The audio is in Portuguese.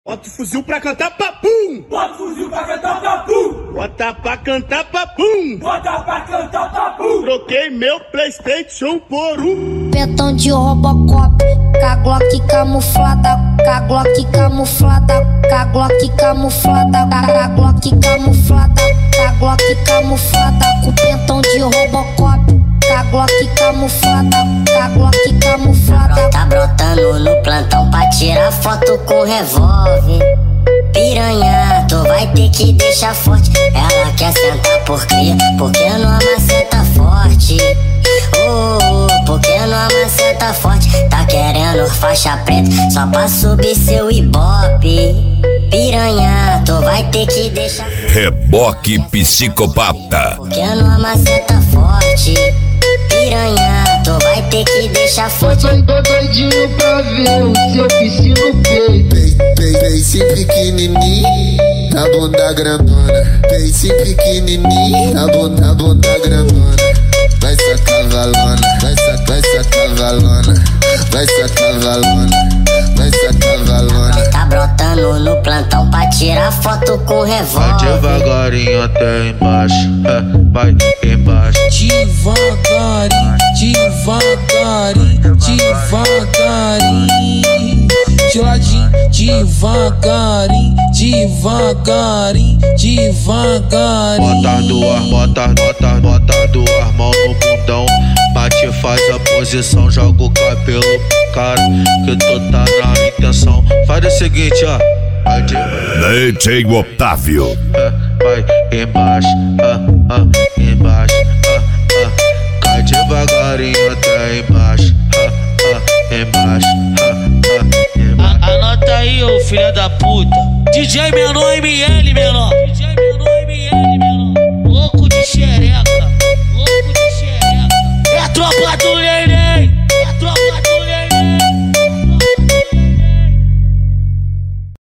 Bota o fuzil pra cantar papum! Bota o fuzil pra cantar papum! Bota pra cantar papum! Bota pra cantar papum! Troquei meu PlayStation por um Pentão de Robocop, Glock camuflada, Glock camuflada, Glock camuflada, Glock camuflada, Glock camuflada, com pentão de Robocop, Glock camuflada, Glock camuflada. Tá brotando no plantão pra tirar foto com revólver. Piranha, tu vai ter que deixar forte. Ela quer sentar por quê? Porque no amaceta forte. Porque no amaceta forte. Tá querendo faixa preta só pra subir seu ibope. Piranha, tu vai ter que deixar Reboque psicopata. Porque no amaceta forte. Piranha, tu vai ter que deixar forte. Tô doidinho pra ver o seu piscino peito. Peice pequenininho, a bunda grandona. Peice pequenininho, a bunda grandona. Vai sacar valona, vai sacar valona, vai sacar valona, vai sacar valona. Tá brotando no plantão pra tirar foto com revólver. Vai devagarinho até embaixo, vai embaixo. Devagarinho, devagarinho, devagarinho. De ladinho, devagarinho, devagarinho, devagarinho. Bota do ar, mão no bundão. Bate, faz a posição, joga o cabelo pro cara, que tu tá na intenção. Faz o seguinte, ó. DJ Otávio. Vai embaixo, embaixo, cai devagarinho até embaixo, embaixo, embaixo. Anota aí, ô filha da puta. DJ menor ML, menor. DJ menor ML, menor. Louco de xereca, louco de xereca. É a tropa do Lei.